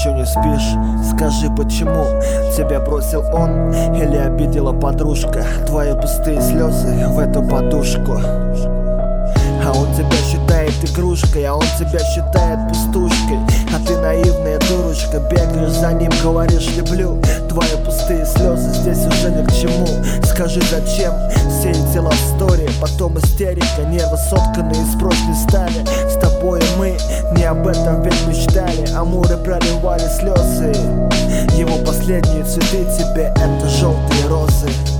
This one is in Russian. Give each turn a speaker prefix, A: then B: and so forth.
A: ночью не спишь? Скажи, почему тебя бросил он? Или обидела подружка? Твои пустые слезы в эту подушку. А он тебя считает игрушкой, а он тебя считает пустушкой. А ты наивная дурочка, бегаешь за ним, говоришь люблю. Твои пустые слезы здесь уже ни к чему. Скажи, зачем все эти лав-стори, потом истерика, нервы сотканные из прочной стали. С тобой мы не об этом ведь мечтали. Амуры проливали слезы, его последние цветы тебе — это желтые розы.